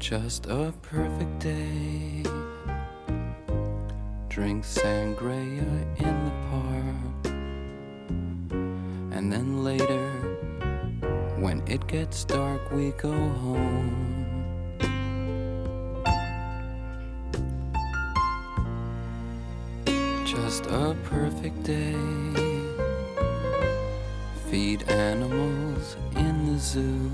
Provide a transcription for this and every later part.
Just a perfect day. Drink sangria in the park. And then later, when it gets dark, we go home. Just a perfect day. Feed animals in the zoo.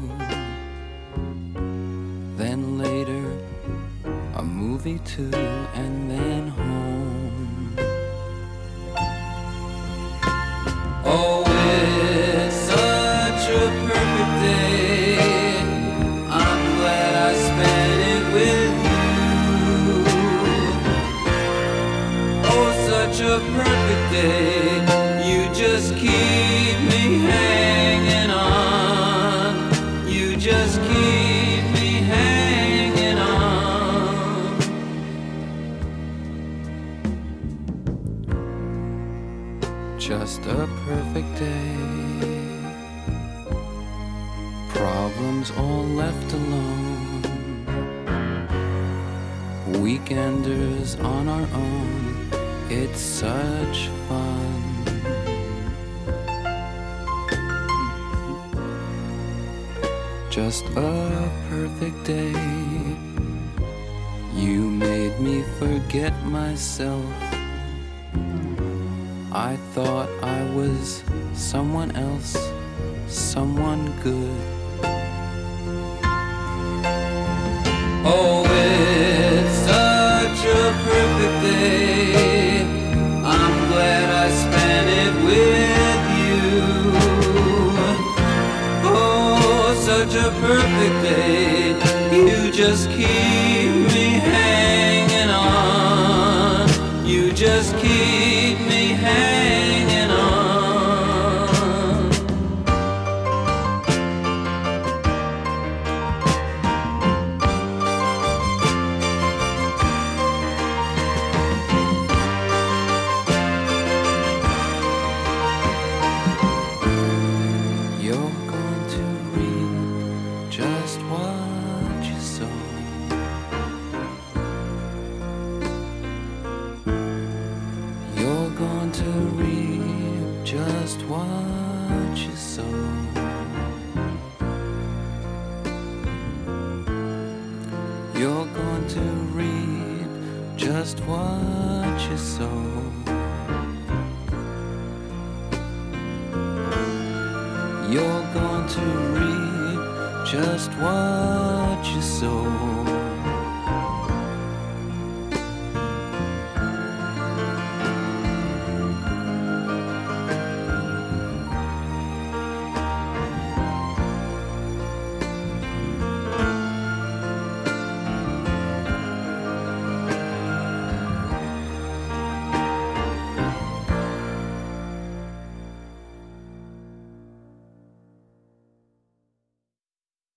Then later, a movie too, and then home. Oh, it's such a perfect day. I'm glad I spent it with you. Oh, such a perfect day. You just keep me hanging on. You just keep me hanging on. Just a perfect day. Problems all left alone. Weekenders on our own. It's such fun. Just a perfect day. You made me forget myself. I thought I was someone else, someone good. Oh, it's such a perfect day. I'm glad I spent it with you. Oh, such a perfect day. You just keep me hanging on. You just keep me hanging on. You're going to reap just what you sow. You're going to reap just what you sow. You're going to reap just what you sow. You're going to reap just what you sow.